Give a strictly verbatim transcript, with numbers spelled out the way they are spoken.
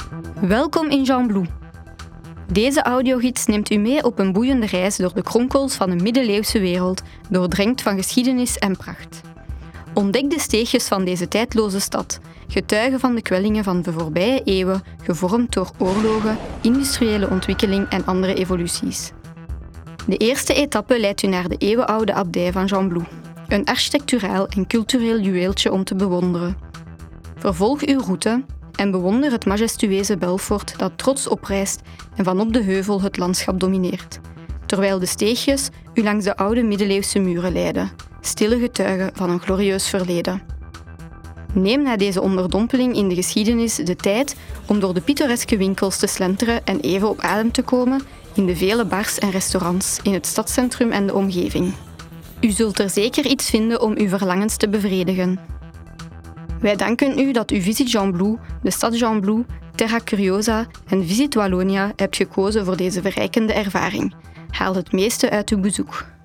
Welkom in Gembloux. Deze audiogids neemt u mee op een boeiende reis door de kronkels van een middeleeuwse wereld, doordrenkt van geschiedenis en pracht. Ontdek de steegjes van deze tijdloze stad, getuigen van de kwellingen van de voorbije eeuwen, gevormd door oorlogen, industriële ontwikkeling en andere evoluties. De eerste etappe leidt u naar de eeuwenoude abdij van Gembloux, een architecturaal en cultureel juweeltje om te bewonderen. Vervolg uw route en bewonder het majestueuze Belfort dat trots oprijst en vanop de heuvel het landschap domineert, terwijl de steegjes u langs de oude middeleeuwse muren leiden, stille getuigen van een glorieus verleden. Neem na deze onderdompeling in de geschiedenis de tijd om door de pittoreske winkels te slenteren en even op adem te komen in de vele bars en restaurants in het stadscentrum en de omgeving. U zult er zeker iets vinden om uw verlangens te bevredigen. Wij danken u dat u Visit Gembloux, de stad Gembloux, Terra Curiosa en Visit Wallonia hebt gekozen voor deze verrijkende ervaring. Haal het meeste uit uw bezoek.